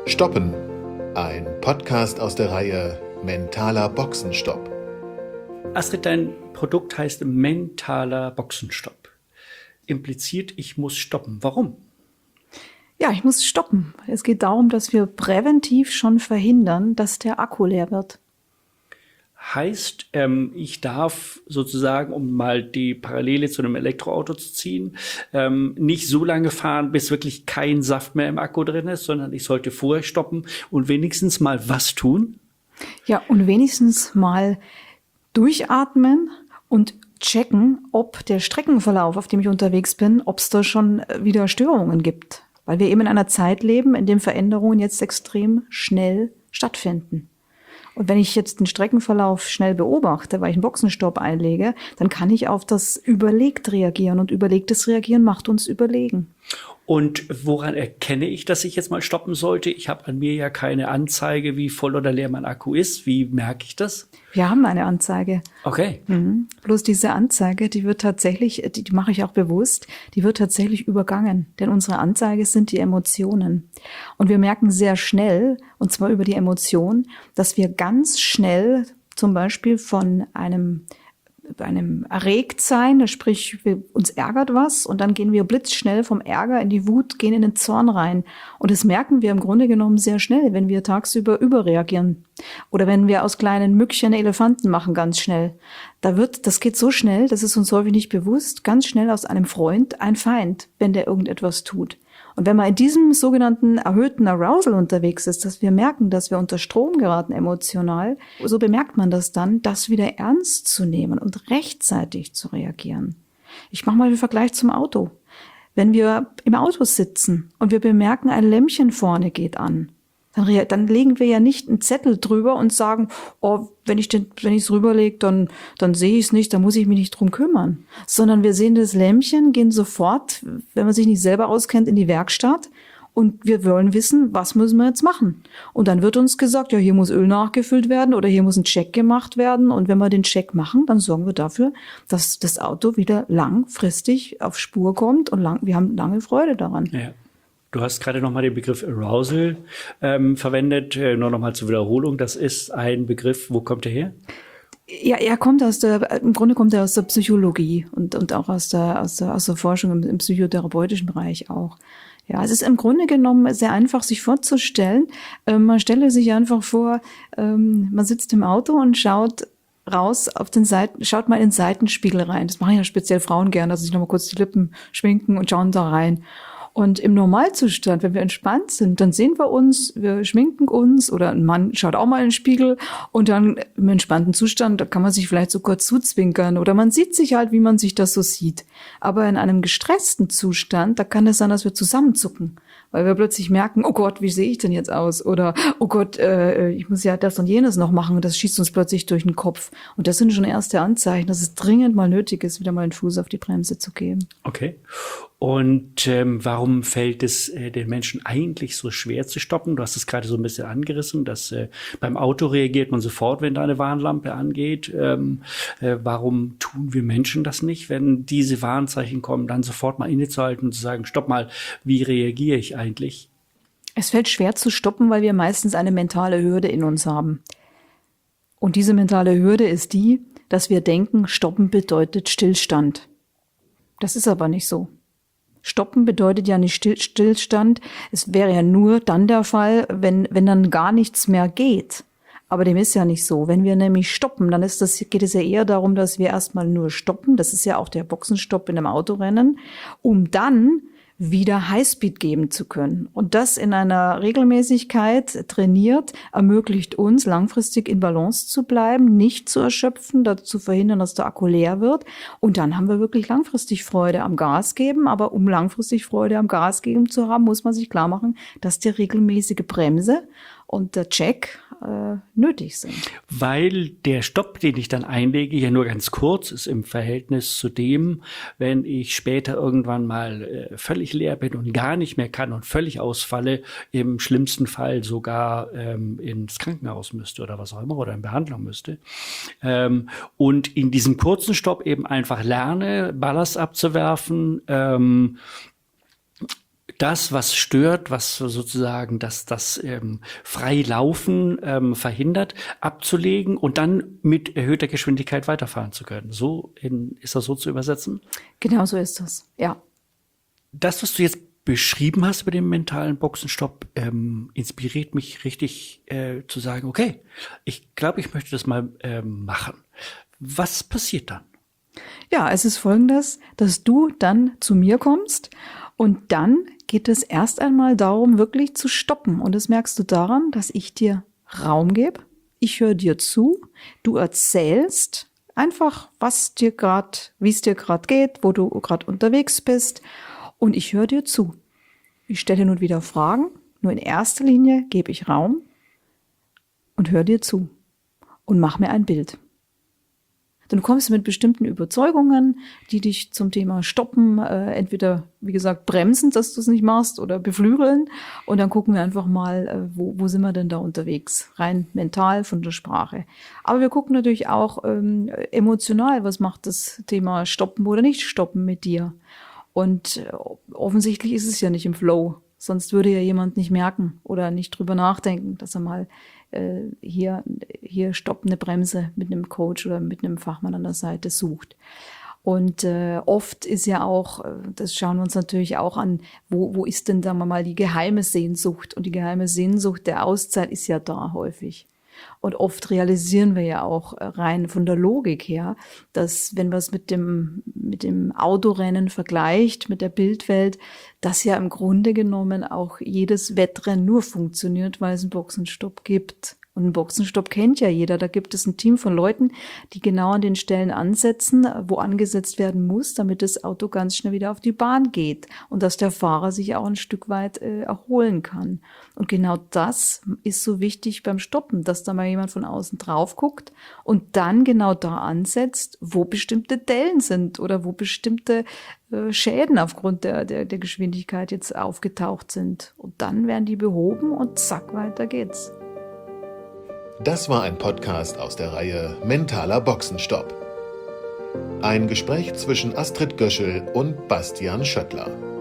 Stoppen, ein Podcast aus der Reihe Mentaler Boxenstopp. Astrid, dein Produkt heißt mentaler Boxenstopp. Impliziert, ich muss stoppen. Warum? Ja, ich muss stoppen. Es geht darum, dass wir präventiv schon verhindern, dass der Akku leer wird. Heißt, ich darf sozusagen, um mal die Parallele zu einem Elektroauto zu ziehen, nicht so lange fahren, bis wirklich kein Saft mehr im Akku drin ist, sondern ich sollte vorher stoppen und wenigstens mal was tun? Ja, und wenigstens mal durchatmen und checken, ob der Streckenverlauf, auf dem ich unterwegs bin, ob es da schon wieder Störungen gibt. Weil wir eben in einer Zeit leben, in dem Veränderungen jetzt extrem schnell stattfinden. Und wenn ich jetzt den Streckenverlauf schnell beobachte, weil ich einen Boxenstopp einlege, dann kann ich auf das überlegt reagieren. Und überlegtes Reagieren macht uns überlegen. Und woran erkenne ich, dass ich jetzt mal stoppen sollte? Ich habe an mir ja keine Anzeige, wie voll oder leer mein Akku ist. Wie merke ich das? Wir haben eine Anzeige. Okay. Bloß diese Anzeige, die wird tatsächlich, die mache ich auch bewusst, die wird tatsächlich übergangen. Denn unsere Anzeige sind die Emotionen. Und wir merken sehr schnell, und zwar über die Emotion, dass wir ganz schnell zum Beispiel von einem Erregtsein, sprich uns ärgert was und dann gehen wir blitzschnell vom Ärger in die Wut, gehen in den Zorn rein. Und das merken wir im Grunde genommen sehr schnell, wenn wir tagsüber überreagieren. Oder wenn wir aus kleinen Mückchen Elefanten machen, ganz schnell. Das geht so schnell, das ist uns häufig nicht bewusst, ganz schnell aus einem Freund ein Feind, wenn der irgendetwas tut. Und wenn man in diesem sogenannten erhöhten Arousal unterwegs ist, dass wir merken, dass wir unter Strom geraten emotional, so bemerkt man das dann, das wieder ernst zu nehmen und rechtzeitig zu reagieren. Ich mache mal den Vergleich zum Auto. Wenn wir im Auto sitzen und wir bemerken, ein Lämpchen vorne geht an, dann legen wir ja nicht einen Zettel drüber und sagen, oh, wenn ich es rüberlege, dann sehe ich es nicht, dann muss ich mich nicht drum kümmern. Sondern wir sehen das Lämpchen, gehen sofort, wenn man sich nicht selber auskennt, in die Werkstatt und wir wollen wissen, was müssen wir jetzt machen. Und dann wird uns gesagt, ja, hier muss Öl nachgefüllt werden oder hier muss ein Check gemacht werden. Und wenn wir den Check machen, dann sorgen wir dafür, dass das Auto wieder langfristig auf Spur kommt und wir haben lange Freude daran. Ja. Du hast gerade nochmal den Begriff Arousal verwendet. Nur nochmal zur Wiederholung. Das ist ein Begriff, wo kommt der her? Ja, im Grunde kommt er aus der Psychologie und auch aus der Forschung im psychotherapeutischen Bereich auch. Ja, es ist im Grunde genommen sehr einfach, sich vorzustellen. Man stelle sich einfach vor, man sitzt im Auto und schaut raus auf den Seiten, schaut mal in den Seitenspiegel rein. Das machen ja speziell Frauen gerne, dass sie sich nochmal kurz die Lippen schminken und schauen da rein. Und im Normalzustand, wenn wir entspannt sind, dann sehen wir uns, wir schminken uns oder ein Mann schaut auch mal in den Spiegel und dann im entspannten Zustand, da kann man sich vielleicht so kurz zuzwinkern oder man sieht sich halt, wie man sich das so sieht. Aber in einem gestressten Zustand, da kann es sein, dass wir zusammenzucken, weil wir plötzlich merken, oh Gott, wie sehe ich denn jetzt aus? Oder, oh Gott, ich muss ja das und jenes noch machen und das schießt uns plötzlich durch den Kopf. Und das sind schon erste Anzeichen, dass es dringend mal nötig ist, wieder mal den Fuß auf die Bremse zu geben. Okay. Und warum fällt es den Menschen eigentlich so schwer zu stoppen? Du hast es gerade so ein bisschen angerissen, dass beim Auto reagiert man sofort, wenn da eine Warnlampe angeht. Warum tun wir Menschen das nicht, wenn diese Warnzeichen kommen, dann sofort mal innezuhalten und zu sagen, stopp mal, wie reagiere ich eigentlich? Es fällt schwer zu stoppen, weil wir meistens eine mentale Hürde in uns haben. Und diese mentale Hürde ist die, dass wir denken, stoppen bedeutet Stillstand. Das ist aber nicht so. Stoppen bedeutet ja nicht Stillstand. Es wäre ja nur dann der Fall, wenn dann gar nichts mehr geht. Aber dem ist ja nicht so. Wenn wir nämlich stoppen, dann geht es ja eher darum, dass wir erstmal nur stoppen. Das ist ja auch der Boxenstopp in einem Autorennen, um dann wieder Highspeed geben zu können. Und das in einer Regelmäßigkeit trainiert, ermöglicht uns, langfristig in Balance zu bleiben, nicht zu erschöpfen, dazu verhindern, dass der Akku leer wird. Und dann haben wir wirklich langfristig Freude am Gas geben. Aber um langfristig Freude am Gas geben zu haben, muss man sich klar machen, dass die regelmäßige Bremse und der Check nötig sind. Weil der Stopp, den ich dann einlege, ja nur ganz kurz ist im Verhältnis zu dem, wenn ich später irgendwann mal völlig leer bin und gar nicht mehr kann und völlig ausfalle, im schlimmsten Fall sogar ins Krankenhaus müsste oder was auch immer oder in Behandlung müsste. Und in diesem kurzen Stopp eben einfach lerne, Ballast abzuwerfen, das, was stört, was sozusagen das Freilaufen verhindert, abzulegen und dann mit erhöhter Geschwindigkeit weiterfahren zu können. Ist das so zu übersetzen? Genau so ist das, ja. Das, was du jetzt beschrieben hast über den mentalen Boxenstopp, inspiriert mich richtig zu sagen, okay, ich glaube, ich möchte das mal machen. Was passiert dann? Ja, es ist Folgendes, dass du dann zu mir kommst und dann geht es erst einmal darum, wirklich zu stoppen. Und das merkst du daran, dass ich dir Raum gebe, ich höre dir zu, du erzählst einfach, wie es dir gerade geht, wo du gerade unterwegs bist und ich höre dir zu. Ich stelle nun wieder Fragen, nur in erster Linie gebe ich Raum und höre dir zu und mach mir ein Bild. Dann kommst du mit bestimmten Überzeugungen, die dich zum Thema Stoppen, entweder, wie gesagt, bremsen, dass du es nicht machst, oder beflügeln. Und dann gucken wir einfach mal, wo sind wir denn da unterwegs, rein mental von der Sprache. Aber wir gucken natürlich auch emotional, was macht das Thema Stoppen oder nicht Stoppen mit dir. Und offensichtlich ist es ja nicht im Flow, sonst würde ja jemand nicht merken oder nicht drüber nachdenken, dass er mal hier stoppende Bremse mit einem Coach oder mit einem Fachmann an der Seite sucht. Und oft ist ja auch, das schauen wir uns natürlich auch an, wo ist denn, sagen wir mal, die geheime Sehnsucht? Und die geheime Sehnsucht der Auszeit ist ja da häufig. Und oft realisieren wir ja auch rein von der Logik her, dass wenn man es mit dem Autorennen vergleicht, mit der Bildwelt, dass ja im Grunde genommen auch jedes Wettrennen nur funktioniert, weil es einen Boxenstopp gibt. Und einen Boxenstopp kennt ja jeder. Da gibt es ein Team von Leuten, die genau an den Stellen ansetzen, wo angesetzt werden muss, damit das Auto ganz schnell wieder auf die Bahn geht und dass der Fahrer sich auch ein Stück weit erholen kann. Und genau das ist so wichtig beim Stoppen, dass da mal jemand von außen drauf guckt und dann genau da ansetzt, wo bestimmte Dellen sind oder wo bestimmte Schäden aufgrund der Geschwindigkeit jetzt aufgetaucht sind. Und dann werden die behoben und zack, weiter geht's. Das war ein Podcast aus der Reihe Mentaler Boxenstopp. Ein Gespräch zwischen Astrid Göschel und Bastian Schöttler.